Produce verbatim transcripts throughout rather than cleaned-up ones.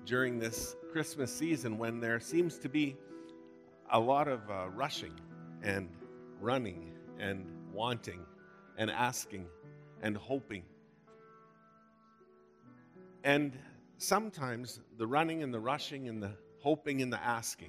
during this Christmas season when there seems to be a lot of uh, rushing and running and wanting and asking and hoping. And sometimes the running and the rushing and the hoping and the asking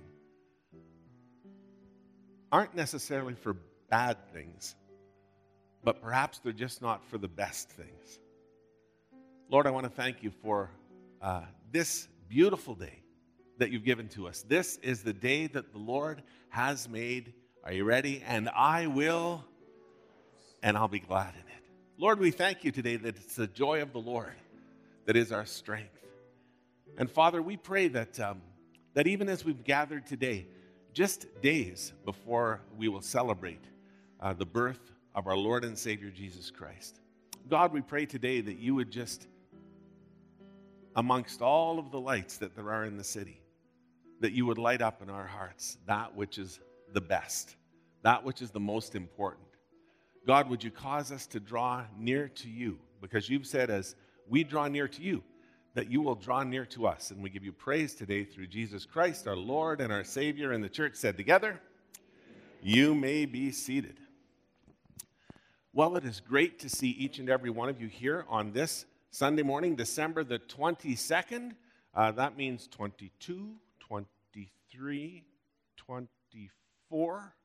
aren't necessarily for bad things, but perhaps they're just not for the best things. Lord, I want to thank you for uh, this beautiful day that you've given to us. This is the day that the Lord has made. Are you ready? And I will, and I'll be glad in it. Lord, we thank you today that it's the joy of the Lord that is our strength. And Father, we pray that um, that even as we've gathered today, just days before we will celebrate uh, the birth of our Lord and Savior Jesus Christ, God, we pray today that you would just, amongst all of the lights that there are in the city, that you would light up in our hearts that which is the best, that which is the most important. God, would you cause us to draw near to you? Because you've said as we draw near to you, that you will draw near to us. And we give you praise today through Jesus Christ, our Lord and our Savior. And the church said together, you may be seated. Well, it is great to see each and every one of you here on this Sunday morning, December the twenty-second. Uh, that means twenty-two, twenty-three, twenty-four.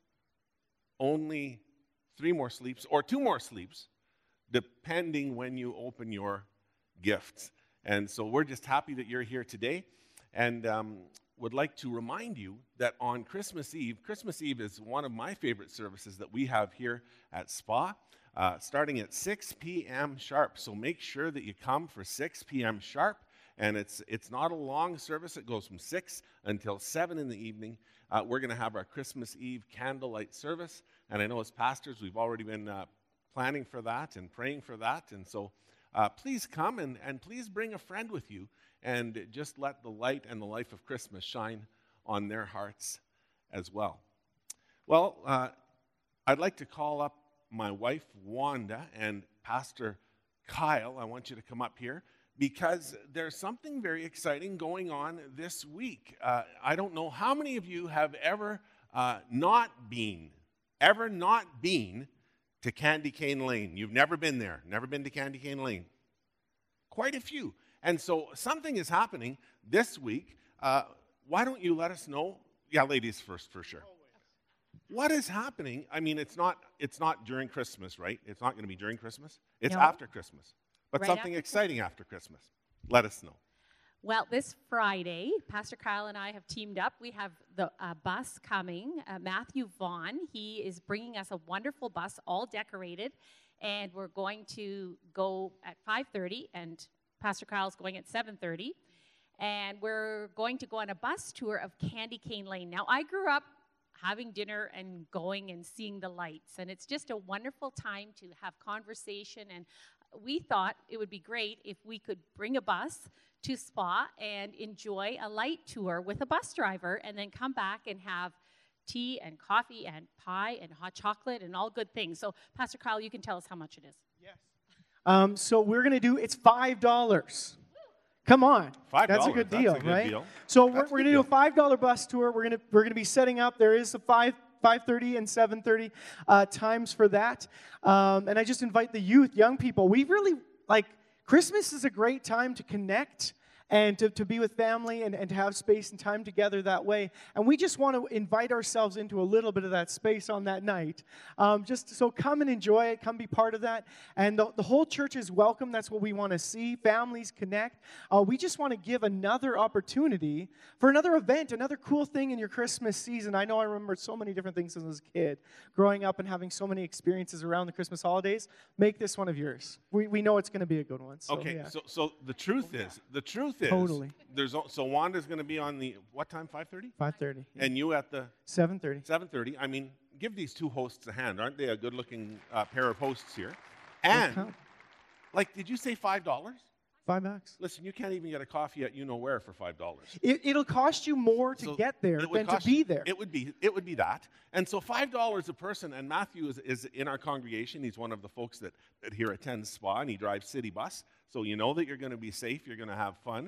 Only three more sleeps or two more sleeps, depending when you open your gifts. And so we're just happy that you're here today, and um, would like to remind you that on Christmas Eve, Christmas Eve is one of my favorite services that we have here at Spa, uh, starting at six p.m. sharp. So make sure that you come for six p.m. sharp, and it's it's not a long service. It goes from six until seven in the evening. Uh, we're going to have our Christmas Eve candlelight service, and I know as pastors we've already been uh, planning for that and praying for that, and so Uh, please come and, and please bring a friend with you and just let the light and the life of Christmas shine on their hearts as well. Well, uh, I'd like to call up my wife, Wanda, and Pastor Kyle. I want you to come up here because there's something very exciting going on this week. Uh, I don't know how many of you have ever uh, not been, ever not been to Candy Cane Lane. You've never been there, never been to Candy Cane Lane. Quite a few. And so something is happening this week. Uh, why don't you let us know? Yeah, ladies first, for sure. What is happening? I mean, it's not it's not during Christmas, right? It's not going to be during Christmas. It's No. after Christmas. But Right something after exciting after Christmas. Let us know. Well, this Friday, Pastor Kyle and I have teamed up. We have the uh, bus coming. Uh, Matthew Vaughn, he is bringing us a wonderful bus, all decorated, and we're going to go at five thirty, and Pastor Kyle's going at seven thirty, and we're going to go on a bus tour of Candy Cane Lane. Now, I grew up having dinner and going and seeing the lights, and it's just a wonderful time to have conversation, and we thought it would be great if we could bring a bus to Spa and enjoy a light tour with a bus driver and then come back and have tea and coffee and pie and hot chocolate and all good things. So, Pastor Kyle, you can tell us how much it is. Yes. Um, so we're going to do, it's five dollars. Come on. five dollars. That's a good deal, That's a good right? deal. So we're, That's a we're good going to do a deal. five dollar bus tour. We're going to we're going to be setting up. There is a five five thirty and seven thirty uh, times for that. Um, and I just invite the youth, young people. We really, like, Christmas is a great time to connect and to, to be with family and, and to have space and time together that way. And we just want to invite ourselves into a little bit of that space on that night. Um, just so come and enjoy it. Come be part of that. And the, the whole church is welcome. That's what we want to see. Families connect. Uh, we just want to give another opportunity for another event, another cool thing in your Christmas season. I know I remember so many different things as a kid, growing up and having so many experiences around the Christmas holidays. Make this one of yours. We, we know it's going to be a good one. So, Okay, yeah. so so the truth is, the truth is, Totally. there's o- so Wanda's going to be on the, what time, five thirty? five thirty. And you at the seven thirty. seven thirty. I mean, give these two hosts a hand. Aren't they a good-looking uh, pair of hosts here? And, count. like, did you say five dollars? Five bucks. Listen, you can't even get a coffee at you-know-where for five dollars. It, it'll cost you more to So get there it would than to cost be you- there. It would be it would be that. And so five dollars a person, and Matthew is, is in our congregation. He's one of the folks that, that here attends Spa, and he drives City Bus. So you know that you're going to be safe, you're going to have fun,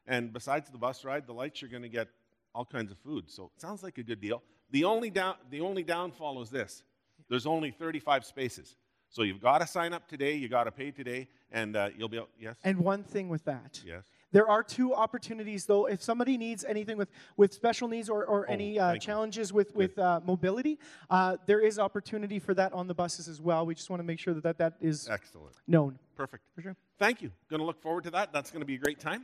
And besides the bus ride, the lights, you're going to get all kinds of food. So it sounds like a good deal. The only down, the only downfall is this. There's only thirty-five spaces. So you've got to sign up today, you got to pay today, and uh, you'll be able, yes? And one thing with that. Yes. There are two opportunities, though. If somebody needs anything with, with special needs or, or Oh, any uh, thank you. challenges with, with uh, mobility, uh, there is opportunity for that on the buses as well. We just want to make sure that that, that is Excellent. known. Perfect. For sure. Thank you. Going to look forward to that. That's going to be a great time.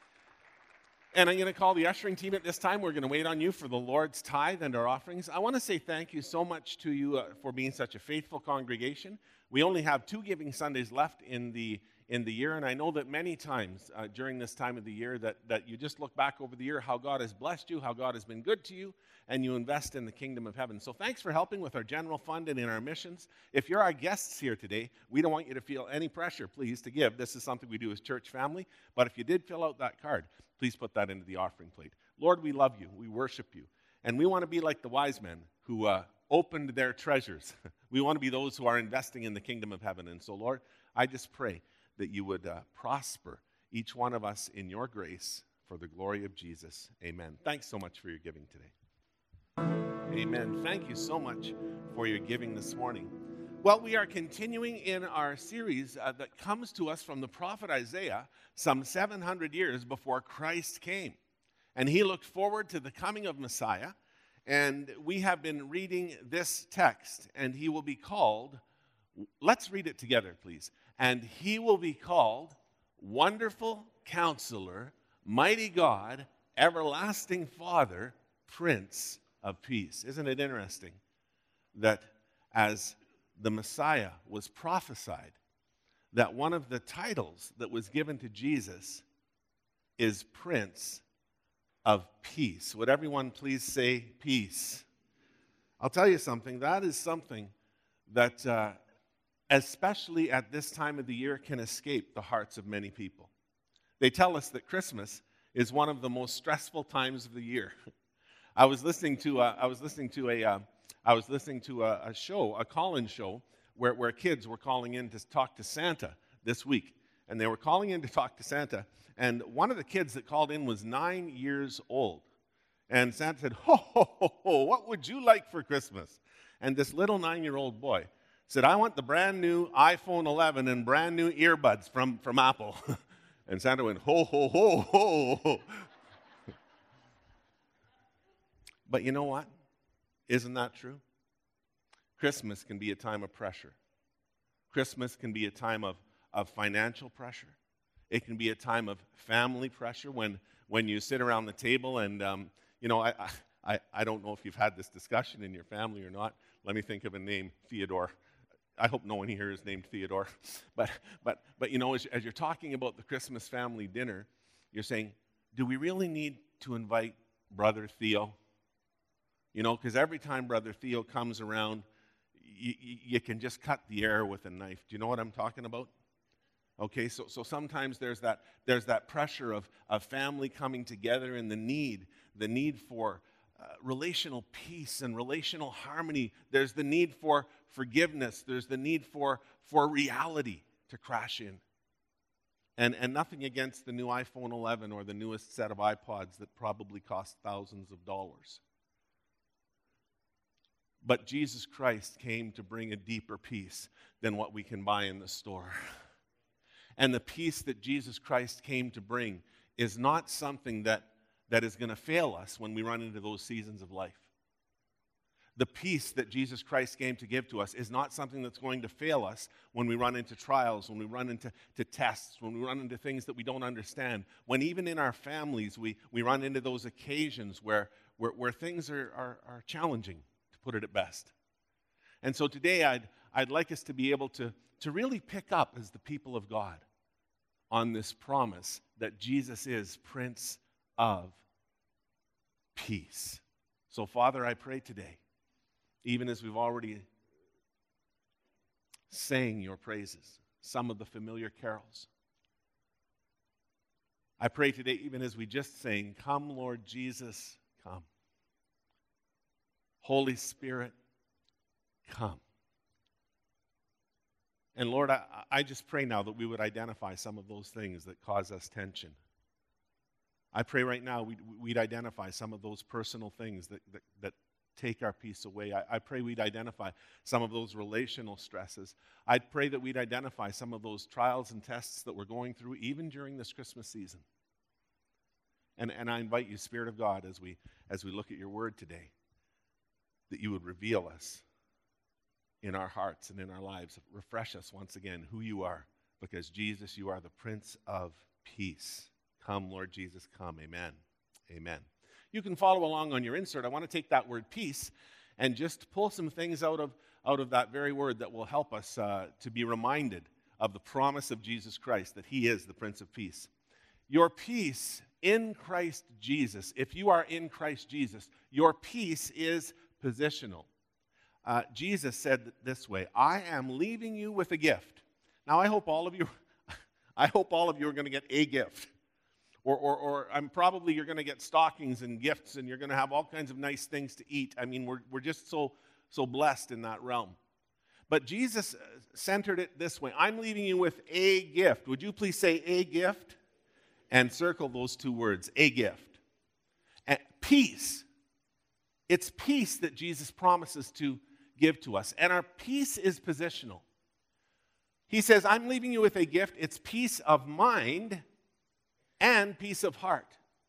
And I'm going to call the ushering team at this time. We're going to wait on you for the Lord's tithe and our offerings. I want to say thank you so much to you uh, for being such a faithful congregation. We only have two Giving Sundays left in the in the year, and I know that many times uh, during this time of the year that, that you just look back over the year, how God has blessed you, how God has been good to you, and you invest in the kingdom of heaven. So thanks for helping with our general fund and in our missions. If you're our guests here today, we don't want you to feel any pressure, please, to give. This is something we do as church family. But if you did fill out that card, please put that into the offering plate. Lord, we love you. We worship you. And we want to be like the wise men who uh, opened their treasures. We want to be those who are investing in the kingdom of heaven. And so, Lord, I just pray that you would uh, prosper each one of us in your grace for the glory of Jesus. Amen. Thanks so much for your giving today. Amen. Thank you so much for your giving this morning. Well, we are continuing in our series uh, that comes to us from the prophet Isaiah some seven hundred years before Christ came. And he looked forward to the coming of Messiah. And we have been reading this text, and he will be called, let's read it together, please. And he will be called Wonderful Counselor, Mighty God, Everlasting Father, Prince of Peace. Isn't it interesting that as the Messiah was prophesied, that one of the titles that was given to Jesus is Prince of Peace? Would everyone please say peace? I'll tell you something, that is something that uh, especially at this time of the year, can escape the hearts of many people. They tell us that Christmas is one of the most stressful times of the year. I was listening to a, I was listening to a, uh, I was listening to a, a show, a call-in show, where, where kids were calling in to talk to Santa this week, and they were calling in to talk to Santa. And one of the kids that called in was nine years old, and Santa said, "Ho ho ho ho! What would you like for Christmas?" And this little nine-year-old boy said, "I want the brand new iPhone eleven and brand new earbuds from, from Apple." And Santa went, "Ho, ho, ho, ho, ho." But you know what? Isn't that true? Christmas can be a time of pressure. Christmas can be a time of, of financial pressure. It can be a time of family pressure when, when you sit around the table and, um, you know, I, I, I don't know if you've had this discussion in your family or not. Let me think of a name, Theodore. I hope no one here is named Theodore. But, but, but you know, as, as you're talking about the Christmas family dinner, you're saying, do we really need to invite Brother Theo? You know, because every time Brother Theo comes around, you, you, you can just cut the air with a knife. Do you know what I'm talking about? Okay, so, so sometimes there's that, there's that pressure of, of family coming together and the need, the need for uh, relational peace and relational harmony. There's the need for forgiveness. There's the need for, for reality to crash in. And, and nothing against the new iPhone eleven or the newest set of iPods that probably cost thousands of dollars. But Jesus Christ came to bring a deeper peace than what we can buy in the store. And the peace that Jesus Christ came to bring is not something that, that is going to fail us when we run into those seasons of life. The peace that Jesus Christ came to give to us is not something that's going to fail us when we run into trials, when we run into to tests, when we run into things that we don't understand, when even in our families we, we run into those occasions where, where, where things are, are, are challenging, to put it at best. And so today I'd, I'd like us to be able to, to really pick up as the people of God on this promise that Jesus is Prince of Peace. So Father, I pray today, even as we've already sang your praises, some of the familiar carols, I pray today, even as we just sang, "Come, Lord Jesus, come. Holy Spirit, come." And Lord, I, I just pray now that we would identify some of those things that cause us tension. I pray right now we'd, we'd identify some of those personal things that, that, that take our peace away. I, I pray we'd identify some of those relational stresses. I pray that we'd identify some of those trials and tests that we're going through even during this Christmas season. And, and I invite you, Spirit of God, as we, as we look at your word today, that you would reveal us in our hearts and in our lives. Refresh us once again who you are, because Jesus, you are the Prince of Peace. Come, Lord Jesus, come. Amen. Amen. You can follow along on your insert. I want to take that word peace and just pull some things out of, out of that very word that will help us uh, to be reminded of the promise of Jesus Christ, that he is the Prince of Peace. Your peace in Christ Jesus, if you are in Christ Jesus, your peace is positional. Uh, Jesus said this way, I am leaving you with a gift. Now, I hope all of you, I hope all of you are going to get a gift. Or, or, or I'm probably you're going to get stockings and gifts, and you're going to have all kinds of nice things to eat. I mean, we're, we're just so, so blessed in that realm. But Jesus centered it this way. I'm leaving you with a gift. Would you please say a gift? And circle those two words, a gift. And peace. It's peace that Jesus promises to give to us. And our peace is positional. He says, I'm leaving you with a gift. It's peace of mind and peace of heart.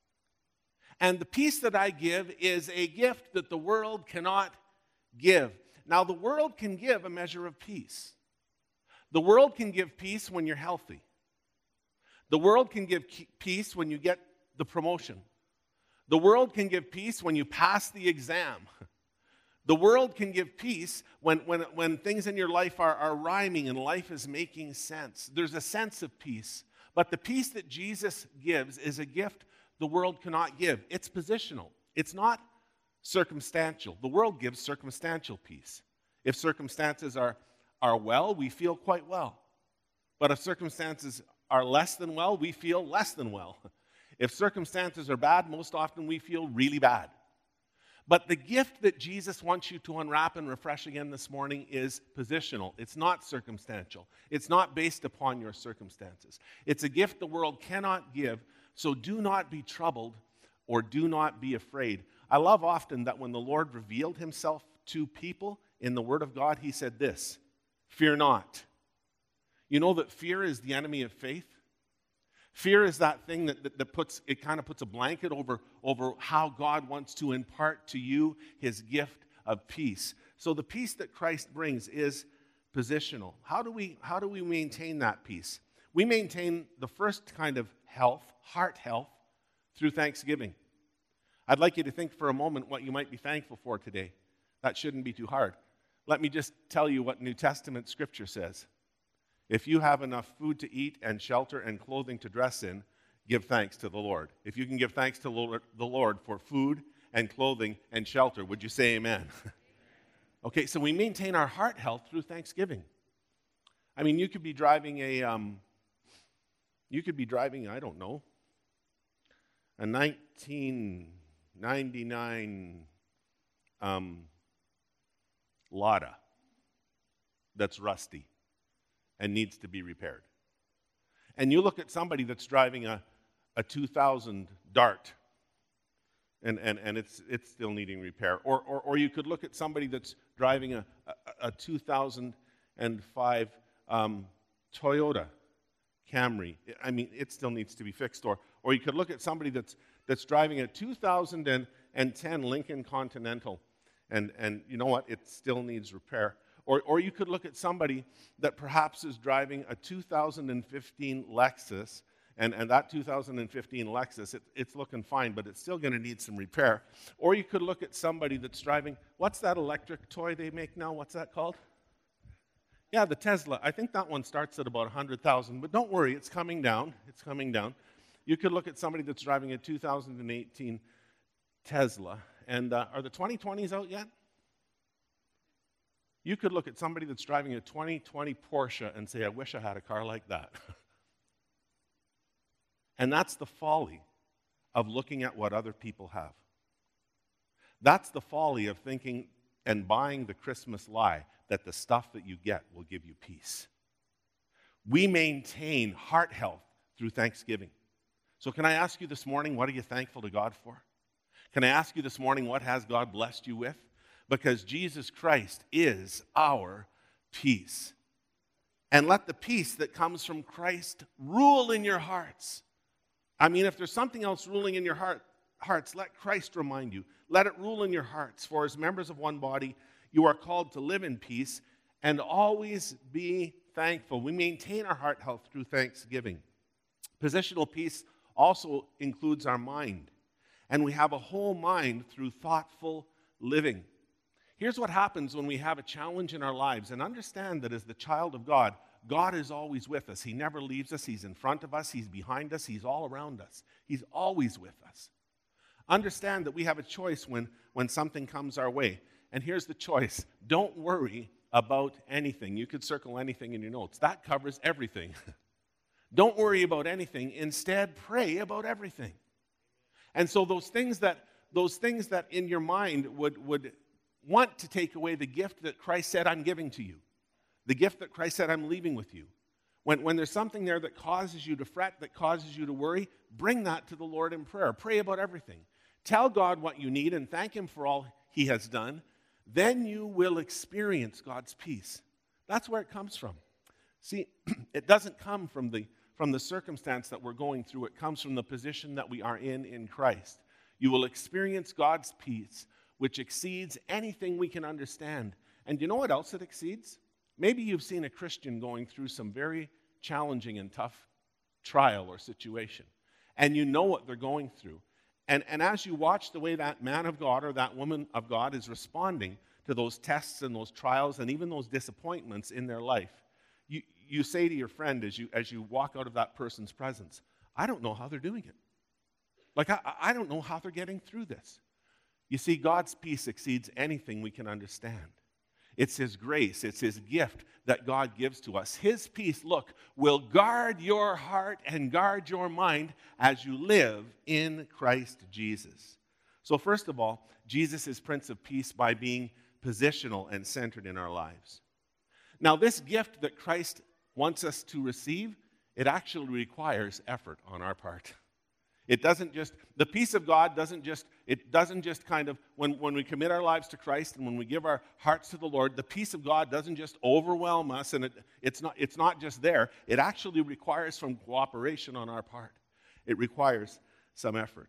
And the peace that I give is a gift that the world cannot give. Now, the world can give a measure of peace. The world can give peace when you're healthy. The world can give peace when you get the promotion. The world can give peace when you pass the exam. The world can give peace when, when, when things in your life are, are rhyming and life is making sense. There's a sense of peace. But the peace that Jesus gives is a gift the world cannot give. It's positional. It's not circumstantial. The world gives circumstantial peace. If circumstances are, are well, we feel quite well. But if circumstances are less than well, we feel less than well. If circumstances are bad, most often we feel really bad. But the gift that Jesus wants you to unwrap and refresh again this morning is positional. It's not circumstantial. It's not based upon your circumstances. It's a gift the world cannot give, so do not be troubled or do not be afraid. I love often that when the Lord revealed himself to people in the Word of God, he said this, fear not. You know that fear is the enemy of faith? Fear is that thing that, that, that puts, it kind of puts a blanket over, over how God wants to impart to you his gift of peace. So the peace that Christ brings is positional. How do we, how do we maintain that peace? We maintain the first kind of health, heart health, through thanksgiving. I'd like you to think for a moment what you might be thankful for today. That shouldn't be too hard. Let me just tell you what New Testament scripture says. If you have enough food to eat and shelter and clothing to dress in, give thanks to the Lord. If you can give thanks to the Lord for food and clothing and shelter, would you say amen? Okay, so we maintain our heart health through thanksgiving. I mean, you could be driving a, um, you could be driving, I don't know, a nineteen ninety-nine um, Lada that's rusty and needs to be repaired. And you look at somebody that's driving a, a two thousand Dart, and, and, and it's, it's still needing repair. Or, or, or you could look at somebody that's driving a, a, a two thousand five um, Toyota Camry. I mean, it still needs to be fixed. Or, or you could look at somebody that's, that's driving a two thousand ten Lincoln Continental, and, and you know what? It still needs repair. Or, or you could look at somebody that perhaps is driving a two thousand fifteen Lexus, and, and that two thousand fifteen Lexus, it, it's looking fine, but it's still going to need some repair. Or you could look at somebody that's driving, what's that electric toy they make now? What's that called? Yeah, the Tesla. I think that one starts at about one hundred thousand, but don't worry, it's coming down. It's coming down. You could look at somebody that's driving a two thousand eighteen Tesla, and uh, are the twenty twenties out yet? You could look at somebody that's driving a twenty twenty Porsche and say, I wish I had a car like that. And that's the folly of looking at what other people have. That's the folly of thinking and buying the Christmas lie that the stuff that you get will give you peace. We maintain heart health through thanksgiving. So can I ask you this morning, what are you thankful to God for? Can I ask you this morning, what has God blessed you with? Because Jesus Christ is our peace. And let the peace that comes from Christ rule in your hearts. I mean, if there's something else ruling in your heart, hearts, let Christ remind you. Let it rule in your hearts. For as members of one body, you are called to live in peace and always be thankful. We maintain our heart health through thanksgiving. Positional peace also includes our mind. And we have a whole mind through thoughtful living. Here's what happens when we have a challenge in our lives. And understand that as the child of God, God is always with us. He never leaves us. He's in front of us. He's behind us. He's all around us. He's always with us. Understand that we have a choice when, when something comes our way. And here's the choice. Don't worry about anything. You could circle anything in your notes. That covers everything. Don't worry about anything. Instead, pray about everything. And so those things that those things that in your mind would, would want to take away the gift that Christ said, I'm giving to you. The gift that Christ said, I'm leaving with you. When, when there's something there that causes you to fret, that causes you to worry, bring that to the Lord in prayer. Pray about everything. Tell God what you need and thank Him for all He has done. Then you will experience God's peace. That's where it comes from. See, it doesn't come from the, from the circumstance that we're going through. It comes from the position that we are in in Christ. You will experience God's peace, which exceeds anything we can understand. And you know what else it exceeds? Maybe you've seen a Christian going through some very challenging and tough trial or situation, and you know what they're going through. And, and as you watch the way that man of God or that woman of God is responding to those tests and those trials and even those disappointments in their life, you, you say to your friend as you, as you walk out of that person's presence, I don't know how they're doing it. Like, I, I don't know how they're getting through this. You see, God's peace exceeds anything we can understand. It's His grace, it's His gift that God gives to us. His peace, look, will guard your heart and guard your mind as you live in Christ Jesus. So first of all, Jesus is Prince of Peace by being positional and centered in our lives. Now, this gift that Christ wants us to receive, it actually requires effort on our part. It doesn't just, the peace of God doesn't just, it doesn't just kind of, when, when we commit our lives to Christ and when we give our hearts to the Lord, the peace of God doesn't just overwhelm us and it, it's not, it's not just there. It actually requires some cooperation on our part. It requires some effort.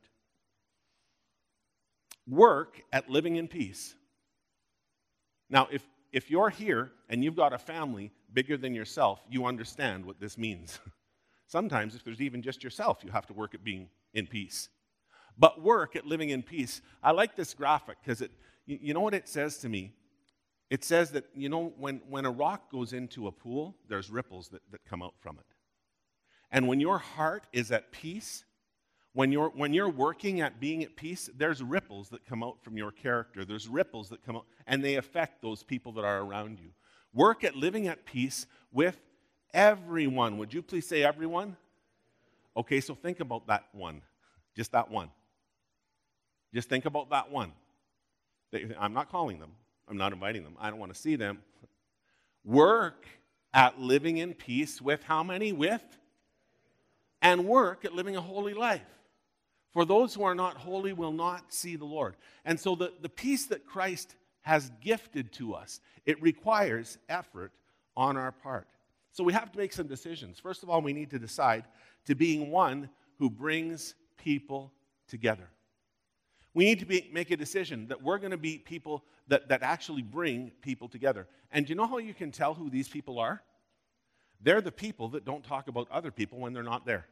Work at living in peace. Now, if, if you're here and you've got a family bigger than yourself, you understand what this means. Sometimes, if there's even just yourself, you have to work at being in peace. But work at living in peace. I like this graphic because it, you, you know what it says to me? It says that, you know, when, when a rock goes into a pool, there's ripples that, that come out from it. And when your heart is at peace, when you're, when you're working at being at peace, there's ripples that come out from your character. There's ripples that come out, and they affect those people that are around you. Work at living at peace with everyone. Would you please say everyone? Okay, so think about that one. Just that one. Just think about that one. I'm not calling them. I'm not inviting them. I don't want to see them. Work at living in peace with how many? With? And work at living a holy life. For those who are not holy will not see the Lord. And so the, the peace that Christ has gifted to us, it requires effort on our part. So we have to make some decisions. First of all, we need to decide to being one who brings people together. We need to be, make a decision that we're going to be people that, that actually bring people together. And do you know how you can tell who these people are? They're the people that don't talk about other people when they're not there.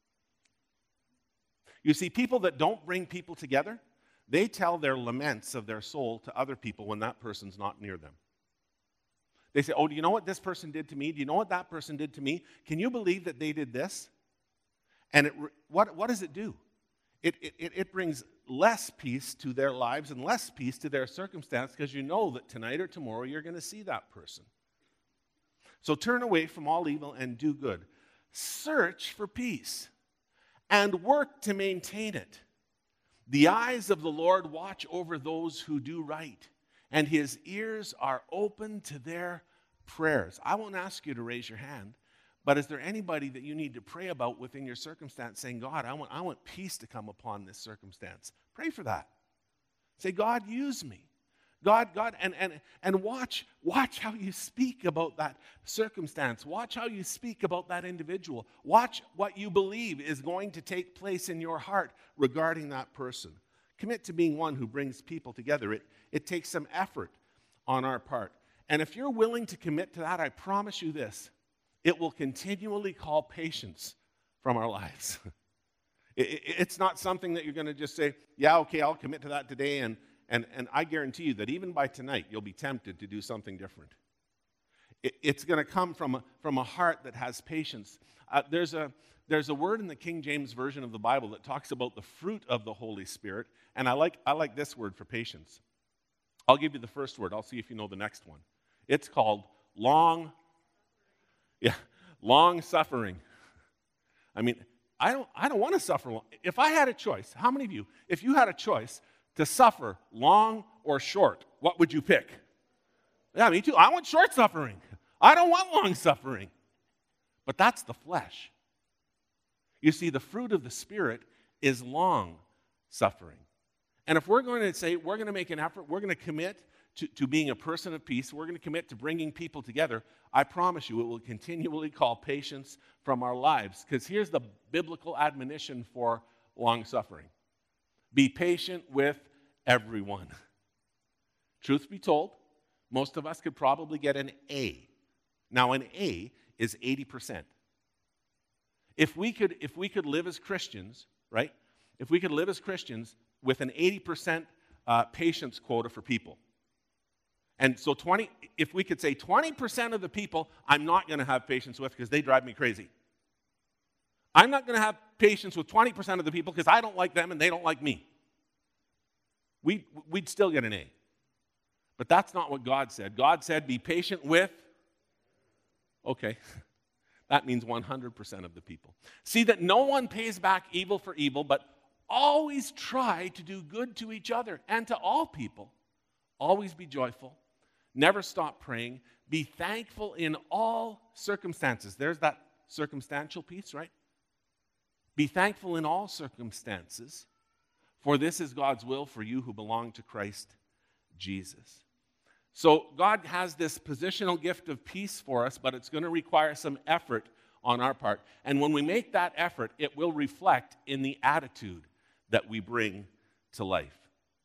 You see, people that don't bring people together, they tell their laments of their soul to other people when that person's not near them. They say, oh, do you know what this person did to me? Do you know what that person did to me? Can you believe that they did this? And it, what, what does it do? It, it, it brings less peace to their lives and less peace to their circumstance because you know that tonight or tomorrow you're going to see that person. So turn away from all evil and do good. Search for peace and work to maintain it. The eyes of the Lord watch over those who do right, and His ears are open to their prayers. I won't ask you to raise your hand, But is there anybody that you need to pray about within your circumstance, saying, God, I want, I want peace to come upon this circumstance? Pray for that. Say, God, use me. God, God, and, and, and watch, watch how you speak about that circumstance. Watch how you speak about that individual. Watch what you believe is going to take place in your heart regarding that person. Commit to being one who brings people together. It, it takes some effort on our part. And if you're willing to commit to that, I promise you this, it will continually call patience from our lives. it, it, it's not something that you're going to just say, yeah, okay, I'll commit to that today, and And, and I guarantee you that even by tonight, you'll be tempted to do something different. It, it's going to come from a, from a heart that has patience. Uh, there's, a, there's a word in the King James Version of the Bible that talks about the fruit of the Holy Spirit, and I like, I like this word for patience. I'll give you the first word. I'll see if you know the next one. It's called long, yeah, long suffering. I mean, I don't, I don't want to suffer long. If I had a choice, how many of you, if you had a choice to suffer long or short, what would you pick? Yeah, me too. I want short suffering. I don't want long suffering. But that's the flesh. You see, the fruit of the Spirit is long suffering. And if we're going to say, we're going to make an effort, we're going to commit to, to being a person of peace, we're going to commit to bringing people together, I promise you it will continually call patience from our lives. Because here's the biblical admonition for long suffering. Be patient with everyone. Truth be told, most of us could probably get an A. Now, an A is eighty percent. If we could, if we could live as Christians, right? If we could live as Christians with an eighty percent uh, patience quota for people. And so twenty, if we could say twenty percent of the people I'm not going to have patience with because they drive me crazy. I'm not going to have patience with twenty percent of the people because I don't like them and they don't like me. We, we'd still get an A. But that's not what God said. God said, be patient with, okay, that means one hundred percent of the people. See that no one pays back evil for evil, but always try to do good to each other and to all people. Always be joyful. Never stop praying. Be thankful in all circumstances. There's that circumstantial piece, right? Be thankful in all circumstances, for this is God's will for you who belong to Christ Jesus. So God has this positional gift of peace for us, but it's going to require some effort on our part. And when we make that effort, it will reflect in the attitude that we bring to life.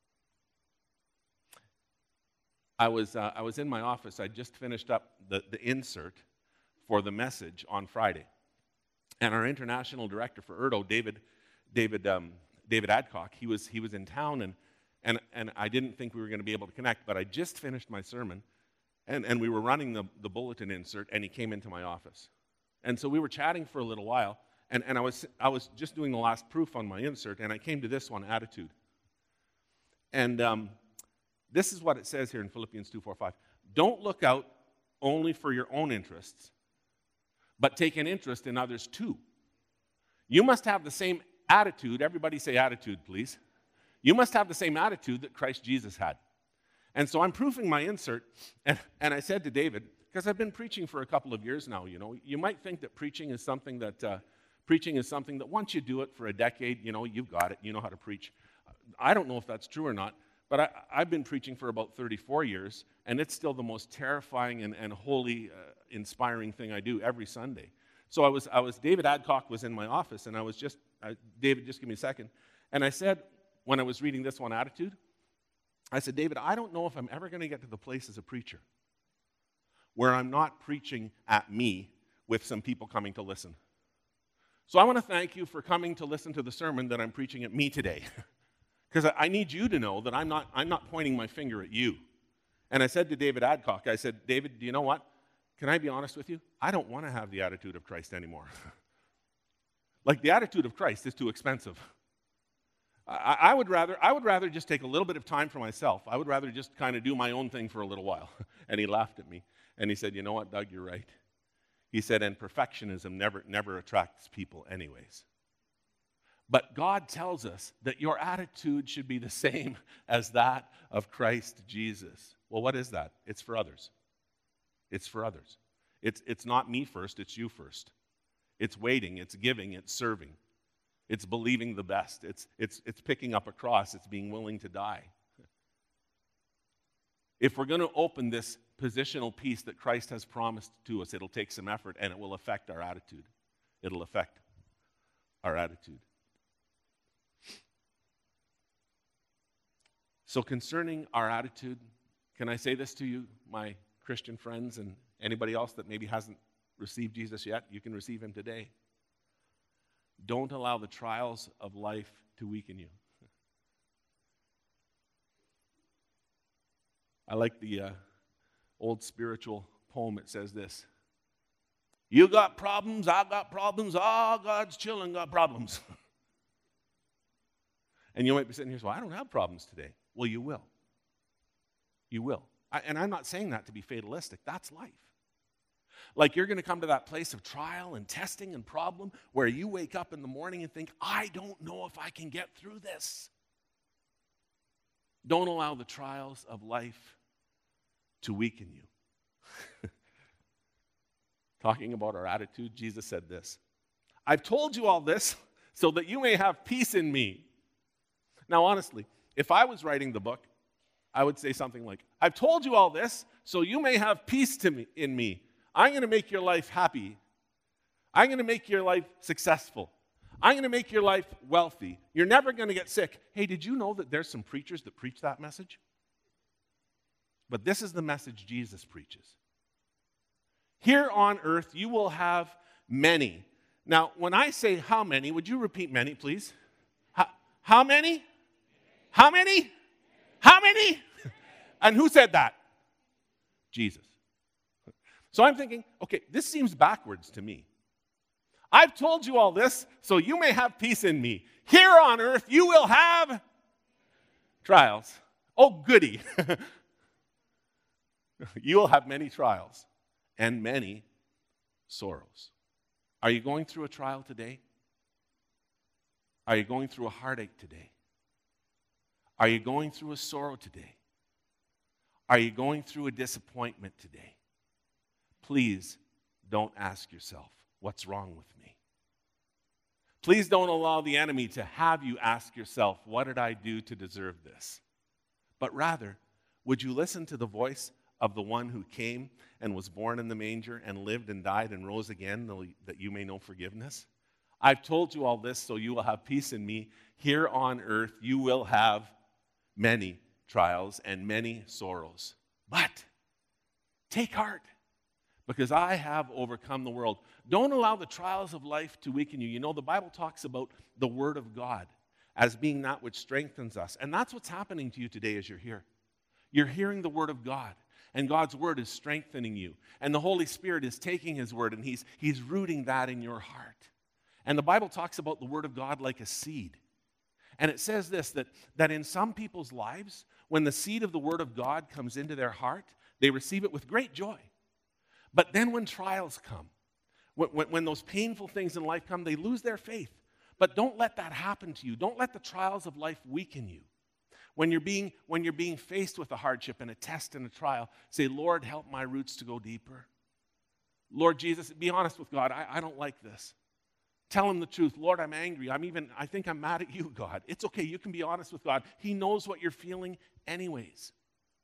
I was, uh, I was in my office. I just finished up the, the insert for the message on Friday. And our international director for Erdo, David, David, um, David Adcock, he was he was in town, and and and I didn't think we were going to be able to connect. But I just finished my sermon, and, and we were running the, the bulletin insert, and he came into my office, and so we were chatting for a little while, and, and I was I was just doing the last proof on my insert, and I came to this one, attitude, and um, this is what it says here in Philippians two, four, five. Don't look out only for your own interests, but take an interest in others too. You must have the same attitude. Everybody say attitude, please. You must have the same attitude that Christ Jesus had. And so I'm proofing my insert, and, and I said to David, because I've been preaching for a couple of years now, you know, you might think that preaching is something that, uh, preaching is something that once you do it for a decade, you know, you've got it, you know how to preach. I don't know if that's true or not, but I, I've been preaching for about thirty-four years, and it's still the most terrifying and, and holy, uh, inspiring thing I do every Sunday. So I was, I was, David Adcock was in my office, and I was just, uh, David, just give me a second. And I said, when I was reading this one, attitude, I said, David, I don't know if I'm ever going to get to the place as a preacher where I'm not preaching at me with some people coming to listen. So I want to thank you for coming to listen to the sermon that I'm preaching at me today. Because I need you to know that I'm not, I'm not pointing my finger at you. And I said to David Adcock, I said, David, do you know what? Can I be honest with you? I don't want to have the attitude of Christ anymore. Like, the attitude of Christ is too expensive. I, I would rather I would rather just take a little bit of time for myself. I would rather just kind of do my own thing for a little while. And he laughed at me. And he said, you know what, Doug, you're right. He said, and perfectionism never, never attracts people anyways. But God tells us that your attitude should be the same as that of Christ Jesus. Well, what is that? It's for others. It's for others. It's, it's not me first, it's you first. It's waiting, it's giving, it's serving. It's believing the best. It's, it's, it's picking up a cross. It's being willing to die. If we're going to open this positional peace that Christ has promised to us, it'll take some effort and it will affect our attitude. It'll affect our attitude. So concerning our attitude, can I say this to you, my Christian friends, and anybody else that maybe hasn't received Jesus yet? You can receive him today. Don't allow the trials of life to weaken you. I like the uh, old spiritual poem. It says this: you got problems, I got problems, all God's children got problems. And you might be sitting here saying, well, I don't have problems today. Well, you will. You will. I, and I'm not saying that to be fatalistic. That's life. Like you're going to come to that place of trial and testing and problem where you wake up in the morning and think, I don't know if I can get through this. Don't allow the trials of life to weaken you. Talking about our attitude, Jesus said this: I've told you all this so that you may have peace in me. Now, honestly, if I was writing the book, I would say something like, I've told you all this so you may have peace to me, in me. I'm going to make your life happy. I'm going to make your life successful. I'm going to make your life wealthy. You're never going to get sick. Hey, did you know that there's some preachers that preach that message? But this is the message Jesus preaches. Here on earth, you will have many. Now, when I say how many, would you repeat many, please? How, how many? How many? How many? And who said that? Jesus. So I'm thinking, okay, this seems backwards to me. I've told you all this so you may have peace in me. Here on earth you will have trials. Oh, goody. You will have many trials and many sorrows. Are you going through a trial today? Are you going through a heartache today? Are you going through a sorrow today? Are you going through a disappointment today? Please don't ask yourself, what's wrong with me? Please don't allow the enemy to have you ask yourself, what did I do to deserve this? But rather, would you listen to the voice of the one who came and was born in the manger and lived and died and rose again that you may know forgiveness? I've told you all this so you will have peace in me. Here on earth you will have many trials and many sorrows. But take heart, because I have overcome the world. Don't allow the trials of life to weaken you. You know, the Bible talks about the Word of God as being that which strengthens us. And that's what's happening to you today as you're here. You're hearing the Word of God, and God's Word is strengthening you. And the Holy Spirit is taking His Word, and He's, he's rooting that in your heart. And the Bible talks about the Word of God like a seed. And it says this, that, that in some people's lives, when the seed of the Word of God comes into their heart, they receive it with great joy. But then when trials come, when, when, when those painful things in life come, they lose their faith. But don't let that happen to you. Don't let the trials of life weaken you. When you're being, when you're being faced with a hardship and a test and a trial, say, Lord, help my roots to go deeper. Lord Jesus, be honest with God. I, I don't like this. Tell him the truth. Lord, I'm angry. I'm even, I think I'm mad at you, God. It's okay. You can be honest with God. He knows what you're feeling anyways.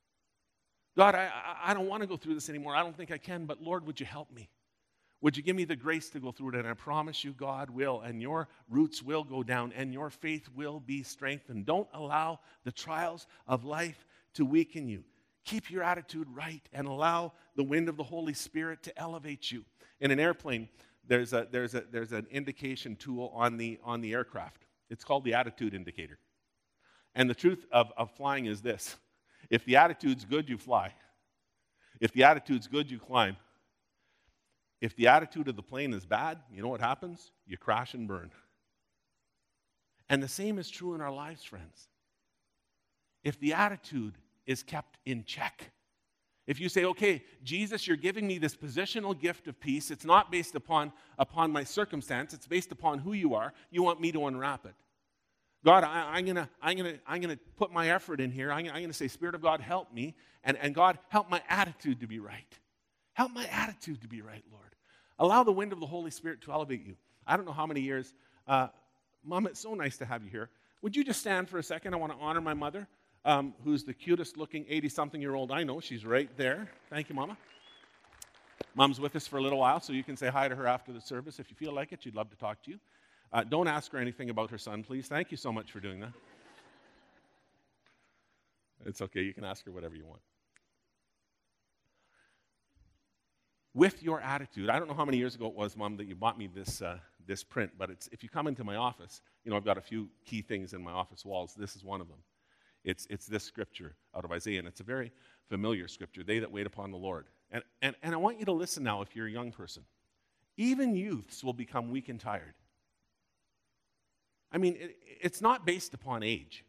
God, I, I, I don't want to go through this anymore. I don't think I can, but Lord, would you help me? Would you give me the grace to go through it? And I promise you, God will, and your roots will go down, and your faith will be strengthened. Don't allow the trials of life to weaken you. Keep your attitude right and allow the wind of the Holy Spirit to elevate you. In an airplane, there's a there's a there's an indication tool on the on the aircraft. It's called the attitude indicator. And the truth of, of flying is this: if the attitude's good, you fly. If the attitude's good, you climb. If the attitude of the plane is bad, you know what happens? You crash and burn. And the same is true in our lives, friends. If the attitude is kept in check, if you say, okay, Jesus, you're giving me this positional gift of peace. It's not based upon, upon my circumstance. It's based upon who you are. You want me to unwrap it. God, I, I'm going to I'm gonna, I'm gonna put my effort in here. I'm, I'm going to say, Spirit of God, help me. And, and God, help my attitude to be right. Help my attitude to be right, Lord. Allow the wind of the Holy Spirit to elevate you. I don't know how many years. Uh, Mom, it's so nice to have you here. Would you just stand for a second? I want to honor my mother, um, who's the cutest-looking eighty-something-year-old I know. She's right there. Thank you, Mama. Mom's with us for a little while, so you can say hi to her after the service if you feel like it. She'd love to talk to you. Uh, don't ask her anything about her son, please. Thank you so much for doing that. It's okay. You can ask her whatever you want. With your attitude, I don't know how many years ago it was, Mom, that you bought me this uh, this print, but it's if you come into my office, you know, I've got a few key things in my office walls. This is one of them. It's it's this scripture out of Isaiah, and it's a very familiar scripture. They that wait upon the Lord. And, and, and I want you to listen now if you're a young person. Even youths will become weak and tired. I mean, it, it's not based upon age.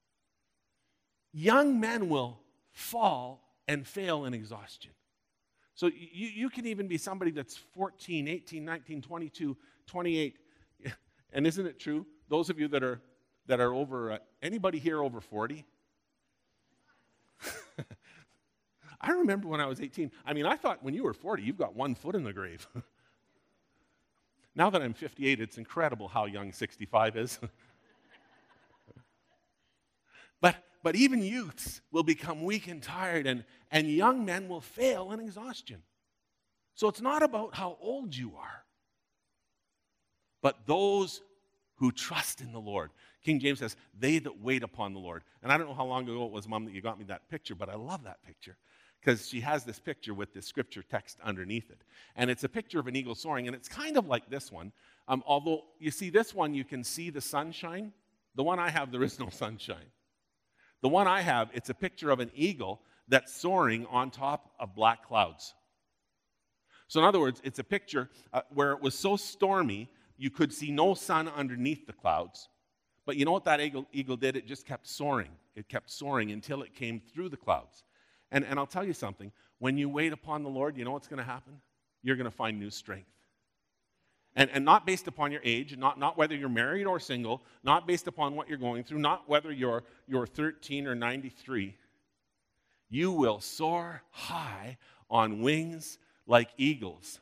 Young men will fall and fail in exhaustion. So you, you can even be somebody that's fourteen, eighteen, nineteen, twenty-two, twenty-eight. And isn't it true? Those of you that are that are over, uh, anybody here over forty? I remember when I was eighteen. I mean, I thought when you were forty, you've got one foot in the grave. Now that I'm fifty-eight, it's incredible how young sixty-five is. but but even youths will become weak and tired, and, and young men will fail in exhaustion. So it's not about how old you are, but those who trust in the Lord. King James says, they that wait upon the Lord. And I don't know how long ago it was, Mom, that you got me that picture, but I love that picture because she has this picture with this scripture text underneath it. And it's a picture of an eagle soaring, and it's kind of like this one. Um, although, you see, this one, you can see the sunshine. The one I have, there is no sunshine. The one I have, it's a picture of an eagle that's soaring on top of black clouds. So in other words, it's a picture uh, where it was so stormy, you could see no sun underneath the clouds. But you know what that eagle, eagle did? It just kept soaring. It kept soaring until it came through the clouds. And, and I'll tell you something. When you wait upon the Lord, you know what's going to happen? You're going to find new strength. And, and not based upon your age, not, not whether you're married or single, not based upon what you're going through, not whether you're, you're thirteen or ninety-three. You will soar high on wings like eagles.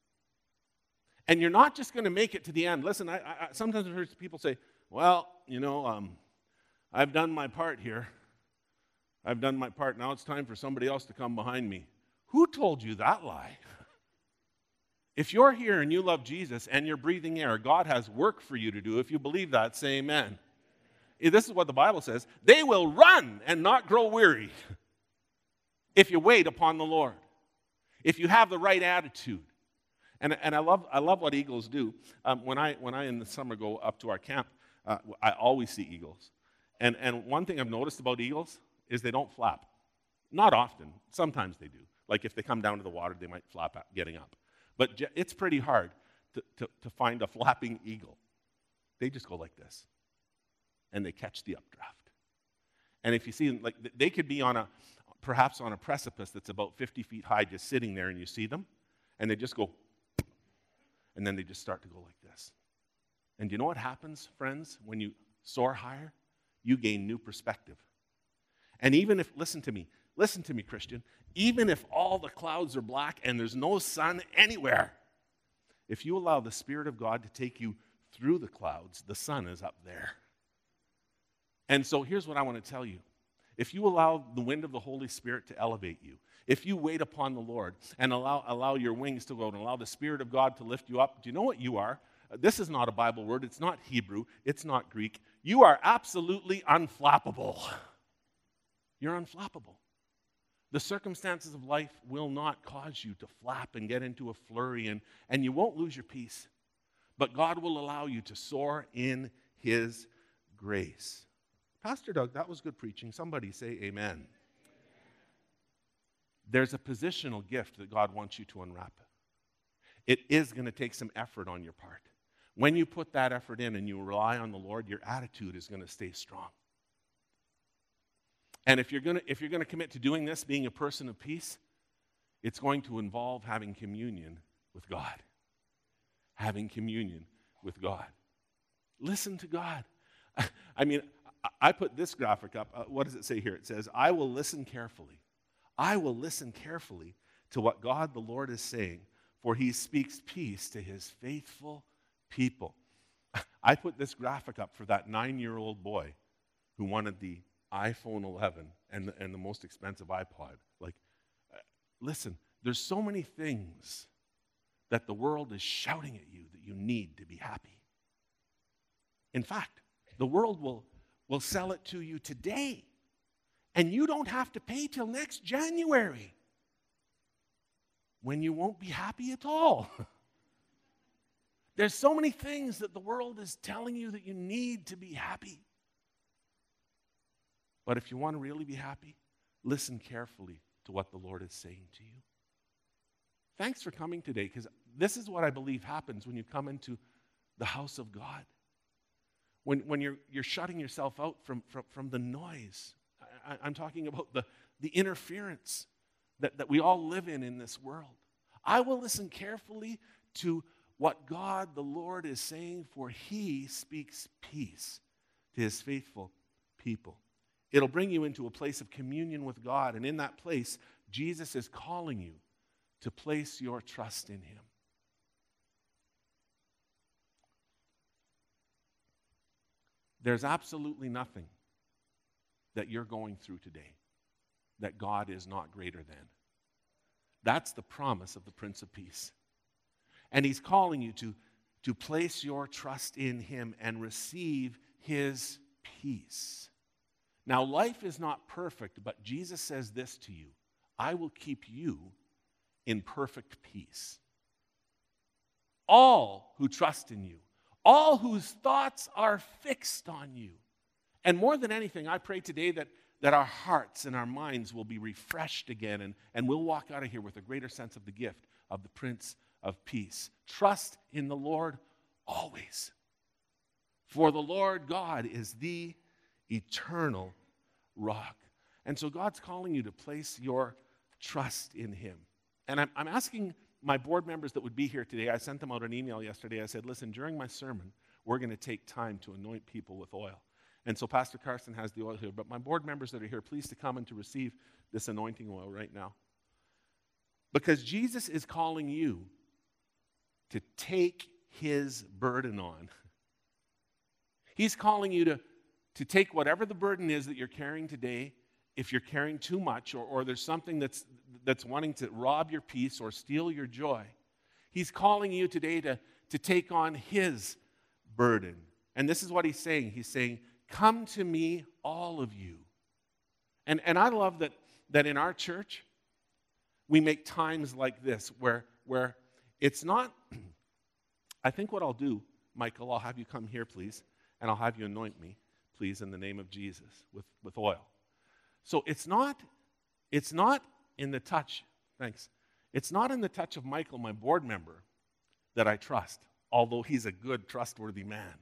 And you're not just going to make it to the end. Listen, I, I, sometimes I've heard people say, well, you know, um, I've done my part here. I've done my part. Now it's time for somebody else to come behind me. Who told you that lie? If you're here and you love Jesus and you're breathing air, God has work for you to do. If you believe that, say amen. This is what the Bible says. They will run and not grow weary if you wait upon the Lord, if you have the right attitude. And, and I love I love what eagles do. Um, when I when I in the summer go up to our camp, uh, I always see eagles. And and one thing I've noticed about eagles is they don't flap. Not often. Sometimes they do. Like if they come down to the water, they might flap out, getting up. But it's pretty hard to, to, to find a flapping eagle. They just go like this, and they catch the updraft. And if you see them, like they could be on a, perhaps on a precipice that's about fifty feet high, just sitting there, and you see them, and they just go, and then they just start to go like this. And you know what happens, friends, when you soar higher? You gain new perspective. And even if, listen to me, listen to me, Christian, even if all the clouds are black and there's no sun anywhere, if you allow the Spirit of God to take you through the clouds, the sun is up there. And so here's what I want to tell you. If you allow the wind of the Holy Spirit to elevate you, if you wait upon the Lord and allow, allow your wings to go and allow the Spirit of God to lift you up, do you know what you are? This is not a Bible word. It's not Hebrew. It's not Greek. You are absolutely unflappable. You're unflappable. The circumstances of life will not cause you to flap and get into a flurry, and, and you won't lose your peace. But God will allow you to soar in His grace. Pastor Doug, that was good preaching. Somebody say amen. There's a positional gift that God wants you to unwrap. It is going to take some effort on your part. When you put that effort in and you rely on the Lord, your attitude is going to stay strong. And if you're going to if you're going to commit to doing this, being a person of peace, it's going to involve having communion with God. Having communion with God. Listen to God. I mean, I put this graphic up. Uh, what does it say here? It says, I will listen carefully. I will listen carefully to what God the Lord is saying, for he speaks peace to his faithful people. I put this graphic up for that nine-year-old boy who wanted the iPhone eleven and the, and the most expensive iPod. Like, uh, listen, there's so many things that the world is shouting at you that you need to be happy. In fact, the world will, will sell it to you today, and you don't have to pay till next January, when you won't be happy at all. There's so many things that the world is telling you that you need to be happy. But if you want to really be happy, listen carefully to what the Lord is saying to you. Thanks for coming today, because this is what I believe happens when you come into the house of God. When, when you're, you're shutting yourself out from, from, from the noise. I, I'm talking about the, the interference that, that we all live in in this world. I will listen carefully to what God the Lord is saying, for he speaks peace to his faithful people. It'll bring you into a place of communion with God, and in that place, Jesus is calling you to place your trust in him. There's absolutely nothing that you're going through today that God is not greater than. That's the promise of the Prince of Peace. And he's calling you to, to place your trust in him and receive his peace. Now, life is not perfect, but Jesus says this to you: I will keep you in perfect peace. All who trust in you, all whose thoughts are fixed on you. And more than anything, I pray today that, that our hearts and our minds will be refreshed again, and, and we'll walk out of here with a greater sense of the gift of the Prince of Peace. Trust in the Lord always. For the Lord God is the eternal rock. And so God's calling you to place your trust in him. And I'm, I'm asking my board members that would be here today, I sent them out an email yesterday. I said, listen, during my sermon, we're going to take time to anoint people with oil. And so Pastor Carson has the oil here. But my board members that are here, please to come and to receive this anointing oil right now. Because Jesus is calling you to take his burden on. He's calling you to, to take whatever the burden is that you're carrying today. If you're carrying too much, or, or there's something that's, that's wanting to rob your peace or steal your joy, he's calling you today to, to take on his burden. And this is what he's saying. He's saying, come to me, all of you. And, and I love that, that in our church, we make times like this where, where it's not, I think what I'll do, Michael, I'll have you come here, please, and I'll have you anoint me, please, in the name of Jesus with, with oil. So it's not, it's not in the touch, thanks, it's not in the touch of Michael, my board member, that I trust, although he's a good, trustworthy man.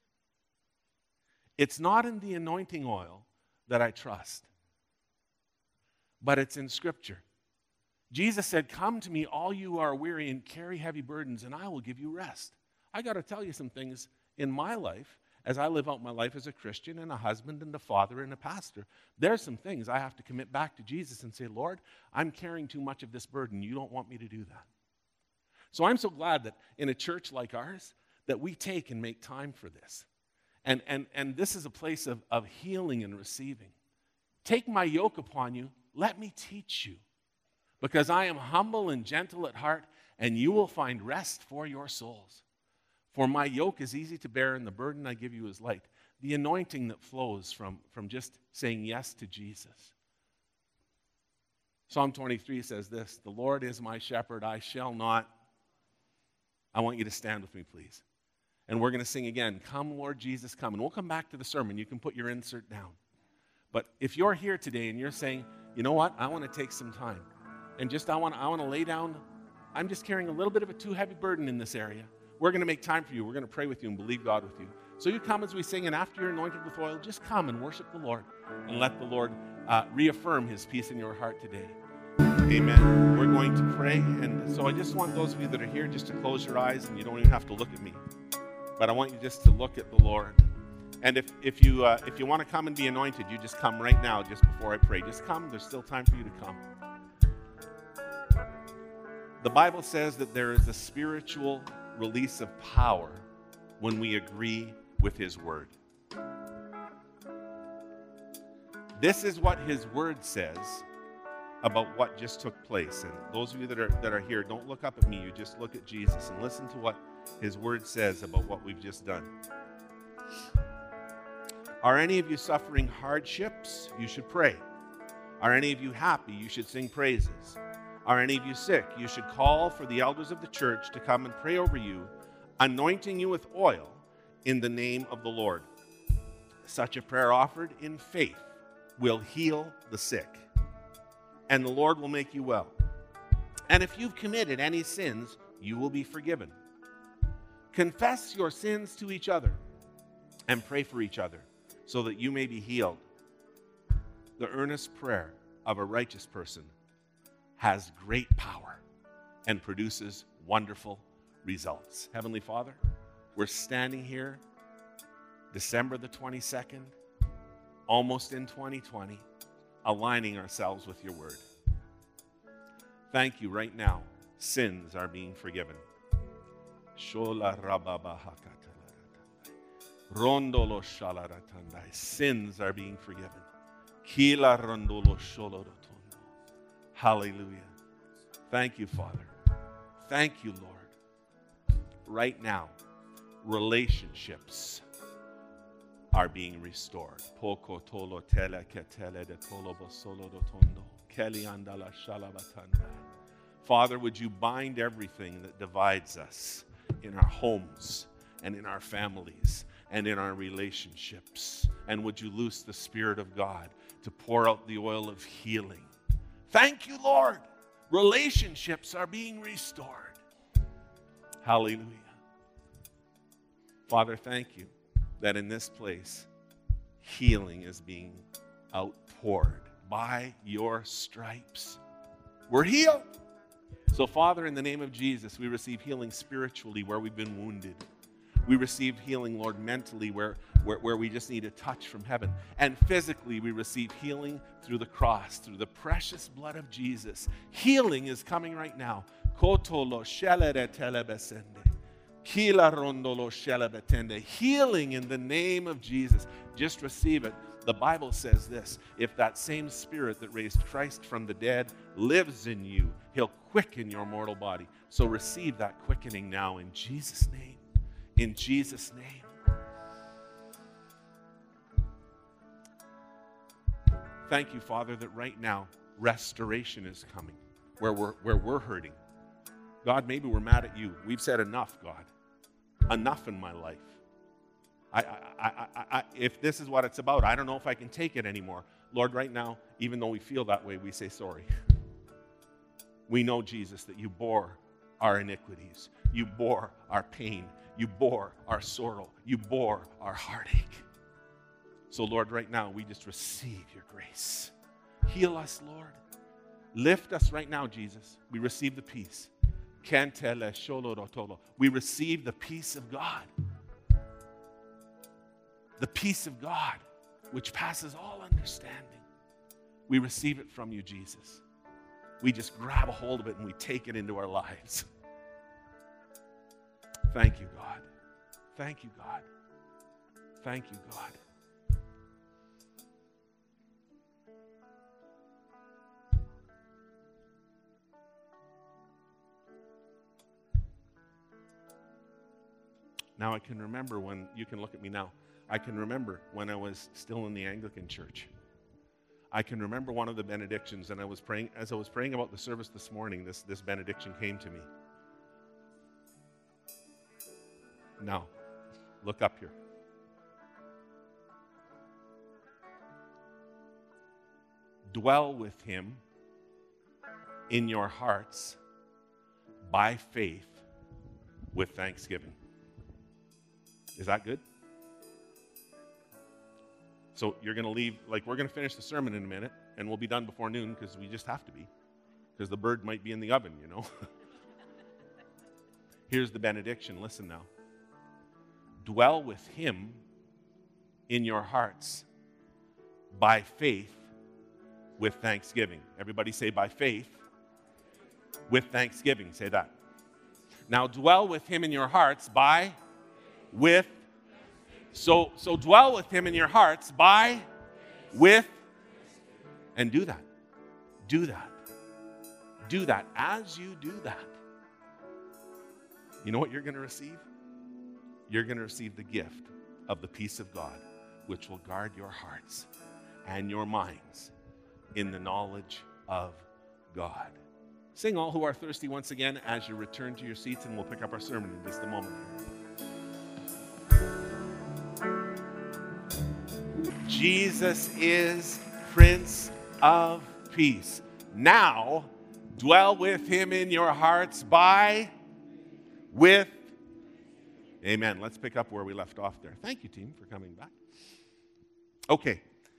It's not in the anointing oil that I trust, but it's in Scripture. Jesus said, come to me, all you are weary and carry heavy burdens, and I will give you rest. I got to tell you some things in my life, as I live out my life as a Christian and a husband and a father and a pastor. There's some things I have to commit back to Jesus and say, Lord, I'm carrying too much of this burden. You don't want me to do that. So I'm so glad that in a church like ours, that we take and make time for this. And, and, and this is a place of, of healing and receiving. Take my yoke upon you. Let me teach you. Because I am humble and gentle at heart, and you will find rest for your souls. For my yoke is easy to bear, and the burden I give you is light. The anointing that flows from, from just saying yes to Jesus. Psalm twenty-three says this, the Lord is my shepherd, I shall not. I want you to stand with me, please. And we're going to sing again, come, Lord Jesus, come. And we'll come back to the sermon. You can put your insert down. But if you're here today and you're saying, you know what, I want to take some time. And just I want, I want to lay down, I'm just carrying a little bit of a too heavy burden in this area. We're going to make time for you. We're going to pray with you and believe God with you. So you come as we sing, and after you're anointed with oil, just come and worship the Lord and let the Lord uh, reaffirm his peace in your heart today. Amen. We're going to pray. And so I just want those of you that are here just to close your eyes, and you don't even have to look at me. But I want you just to look at the Lord. And if, if you uh, if you want to come and be anointed, you just come right now just before I pray. Just come. There's still time for you to come. The Bible says that there is a spiritual release of power when we agree with His Word. This is what His Word says about what just took place. And those of you that are, that are here, don't look up at me. You just look at Jesus and listen to what His Word says about what we've just done. Are any of you suffering hardships? You should pray. Are any of you happy? You should sing praises. Are any of you sick? You should call for the elders of the church to come and pray over you, anointing you with oil in the name of the Lord. Such a prayer offered in faith will heal the sick, and the Lord will make you well. And if you've committed any sins, you will be forgiven. Confess your sins to each other and pray for each other so that you may be healed. The earnest prayer of a righteous person has great power and produces wonderful results. Heavenly Father, we're standing here December the twenty-second, almost in twenty twenty, aligning ourselves with your word. Thank you right now. Sins are being forgiven. Sins are being forgiven. Hallelujah. Thank you, Father. Thank you, Lord. Right now, relationships are being restored. Father, would you bind everything that divides us in our homes and in our families and in our relationships? And would you loose the Spirit of God to pour out the oil of healing? Thank you, Lord. Relationships are being restored. Hallelujah. Father, thank you that in this place, healing is being outpoured. By your stripes, we're healed. So, Father, in the name of Jesus, we receive healing spiritually where we've been wounded. We receive healing, Lord, mentally where, where, where we just need a touch from heaven. And physically, we receive healing through the cross, through the precious blood of Jesus. Healing is coming right now. Healing in the name of Jesus. Just receive it. The Bible says this: if that same Spirit that raised Christ from the dead lives in you, He'll quicken your mortal body. So receive that quickening now in Jesus' name. In Jesus' name. Thank you, Father, that right now restoration is coming where we're, where we're hurting. God, maybe we're mad at you. We've said enough, God. Enough in my life. I, I, I, I, if this is what it's about, I don't know if I can take it anymore. Lord, right now, even though we feel that way, we say sorry. We know, Jesus, that you bore our iniquities. You bore our pain. You bore our sorrow. You bore our heartache. So, Lord, right now, we just receive your grace. Heal us, Lord. Lift us right now, Jesus. We receive the peace. We receive the peace of God. The peace of God, which passes all understanding. We receive it from you, Jesus. We just grab a hold of it and we take it into our lives. Thank you, God. Thank you, God. Thank you, God. Now I can remember when, you can look at me now, I can remember when I was still in the Anglican church. I can remember one of the benedictions, and I was praying, as I was praying about the service this morning, this, this benediction came to me. Now, look up here. Dwell with him in your hearts by faith with thanksgiving. Is that good? So you're going to leave, like we're going to finish the sermon in a minute, and we'll be done before noon because we just have to be, because the bird might be in the oven, you know. Here's the benediction. Listen now. Dwell with him in your hearts by faith with thanksgiving. Everybody say by faith with thanksgiving. Say that. Now dwell with him in your hearts by, with, so, so dwell with him in your hearts by, with, and do that. Do that. Do that. As you do that, you know what you're going to receive? You're going to receive the gift of the peace of God, which will guard your hearts and your minds in the knowledge of God. Sing All Who Are Thirsty once again as you return to your seats, and we'll pick up our sermon in just a moment. Jesus is Prince of Peace. Now, dwell with him in your hearts by, with, amen. Let's pick up where we left off there. Thank you, team, for coming back. Okay.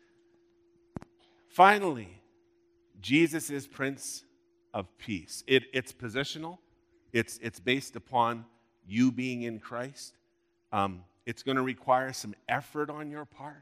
Finally, Jesus is Prince of Peace. It, it's positional. It's, it's based upon you being in Christ. Um, it's going to require some effort on your part.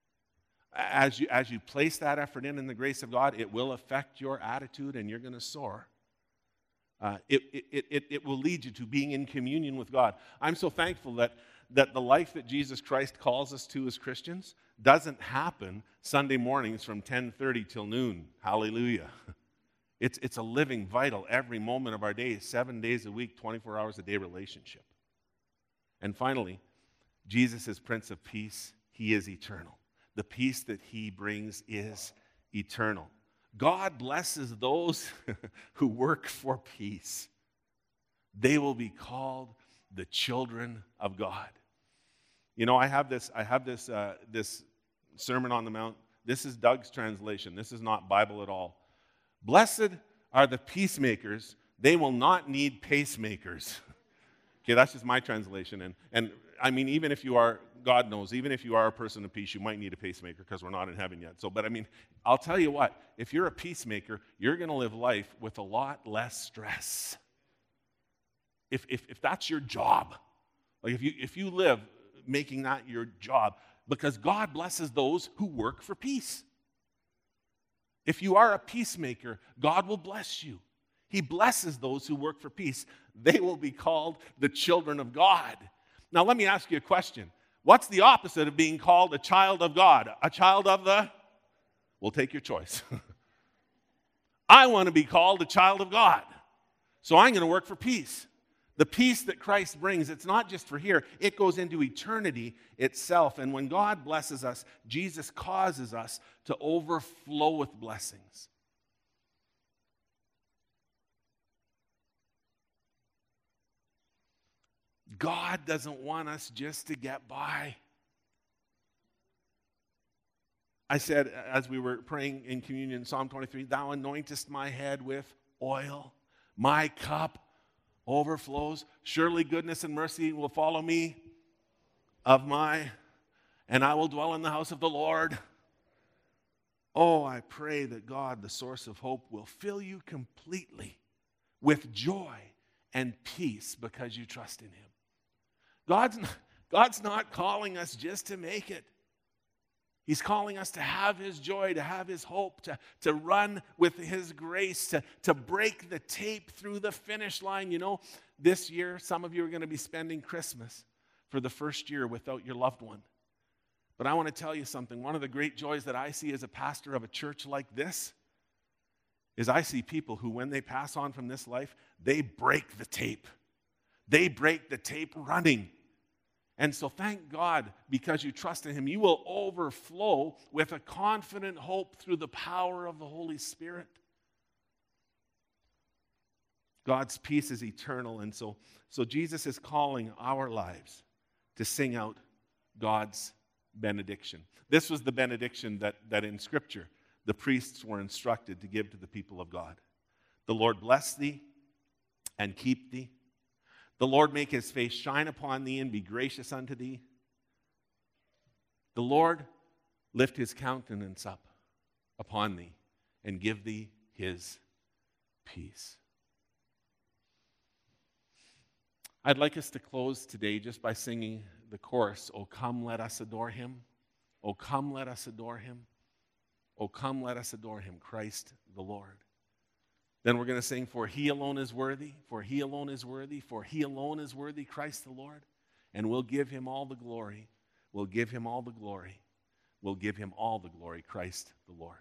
As you, as you place that effort in in the grace of God, it will affect your attitude and you're going to soar. Uh, it, it, it, it will lead you to being in communion with God. I'm so thankful that, that the life that Jesus Christ calls us to as Christians doesn't happen Sunday mornings from ten thirty till noon. Hallelujah. It's, it's a living, vital, every moment of our day, seven days a week, twenty-four hours a day relationship. And finally, Jesus is Prince of Peace. He is eternal. The peace that he brings is eternal. God blesses those who work for peace. They will be called the children of God. You know, I have this, I have this, uh, this Sermon on the Mount. This is Doug's translation. This is not Bible at all. Blessed are the peacemakers. They will not need pacemakers. Okay, that's just my translation. And, and I mean, even if you are, God knows, even if you are a person of peace, you might need a pacemaker because we're not in heaven yet. So, but I mean, I'll tell you what, if you're a peacemaker, you're going to live life with a lot less stress. If, if, if that's your job, like if you, if you live making that your job, because God blesses those who work for peace. If you are a peacemaker, God will bless you. He blesses those who work for peace. They will be called the children of God. Now, let me ask you a question. What's the opposite of being called a child of God? A child of the? We'll take your choice. I want to be called a child of God. So I'm going to work for peace. The peace that Christ brings, it's not just for here. It goes into eternity itself. And when God blesses us, Jesus causes us to overflow with blessings. God doesn't want us just to get by. I said, as we were praying in communion, Psalm twenty-three, thou anointest my head with oil. My cup overflows. Surely goodness and mercy will follow me of my, and I will dwell in the house of the Lord. Oh, I pray that God, the source of hope, will fill you completely with joy and peace because you trust in him. God's not, God's not calling us just to make it. He's calling us to have his joy, to have his hope, to, to run with his grace, to, to break the tape through the finish line. You know, this year, some of you are going to be spending Christmas for the first year without your loved one. But I want to tell you something. One of the great joys that I see as a pastor of a church like this is I see people who, when they pass on from this life, they break the tape. They break the tape running. And so thank God, because you trust in him, you will overflow with a confident hope through the power of the Holy Spirit. God's peace is eternal, and so, so Jesus is calling our lives to sing out God's benediction. This was the benediction that, that in Scripture the priests were instructed to give to the people of God. The Lord bless thee and keep thee. The Lord make his face shine upon thee and be gracious unto thee. The Lord lift his countenance up upon thee and give thee his peace. I'd like us to close today just by singing the chorus, O come, let us adore him. O come, let us adore him. O come, let us adore him, Christ the Lord. Then we're going to sing, for he alone is worthy, for he alone is worthy, for he alone is worthy, Christ the Lord. And we'll give him all the glory. We'll give him all the glory. We'll give him all the glory, Christ the Lord.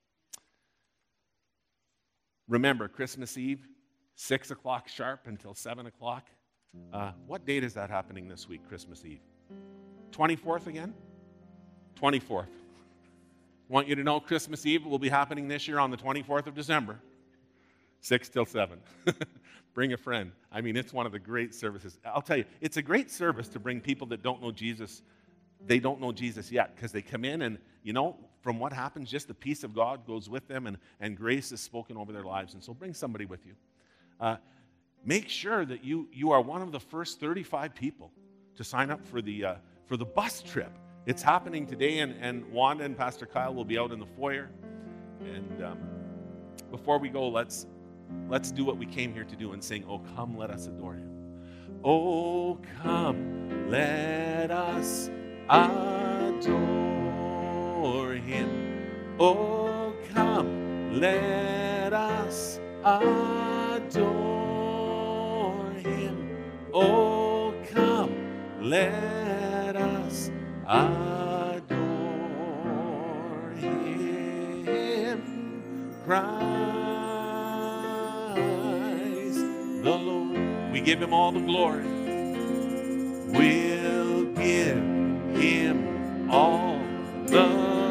Remember, Christmas Eve, six o'clock sharp until seven o'clock. Uh, what date is that happening this week, Christmas Eve? twenty-fourth again? twenty-fourth. Want you to know Christmas Eve will be happening this year on the twenty-fourth of December. six till seven. Bring a friend. I mean, it's one of the great services. I'll tell you, it's a great service to bring people that don't know Jesus. They don't know Jesus yet, because they come in and, you know, from what happens, just the peace of God goes with them, and, and grace is spoken over their lives. And so bring somebody with you. Uh, make sure that you, you are one of the first thirty-five people to sign up for the, uh, for the bus trip. It's happening today, and, and Wanda and Pastor Kyle will be out in the foyer. And um, before we go, let's Let's do what we came here to do and sing, "Oh, come, let us adore him." Oh, come, let us adore him. Oh, come, let us adore him. Oh, come, let us adore him. Christ the Lord. We give him all the glory. We'll give him all the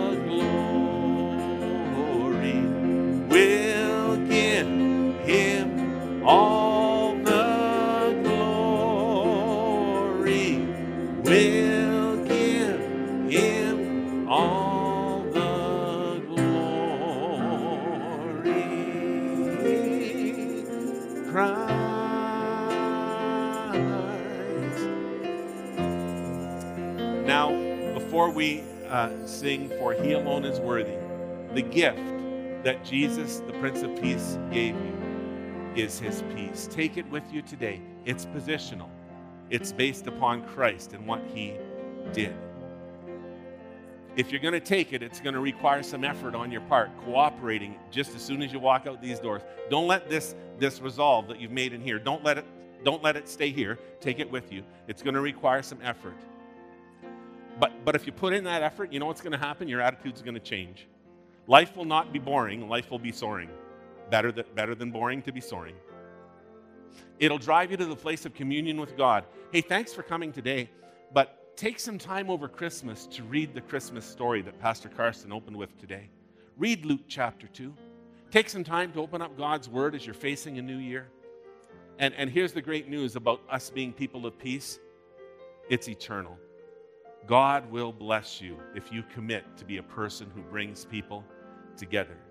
glory. We'll give him all the glory. We'll give him all the glory. Christ. Now, before we uh, sing "For He Alone is Worthy," the gift that Jesus, the Prince of Peace, gave you is his peace. Take it with you today. It's positional. It's based upon Christ and what he did. If you're going to take it, it's going to require some effort on your part, cooperating just as soon as you walk out these doors. Don't let this, this resolve that you've made in here, don't let it, don't let it stay here. Take it with you. It's going to require some effort. But, but if you put in that effort, you know what's going to happen? Your attitude's going to change. Life will not be boring. Life will be soaring. Better, th- better than boring to be soaring. It'll drive you to the place of communion with God. Hey, thanks for coming today, but take some time over Christmas to read the Christmas story that Pastor Carson opened with today. Read Luke chapter two. Take some time to open up God's Word as you're facing a new year. And, and here's the great news about us being people of peace. It's eternal. God will bless you if you commit to be a person who brings people together.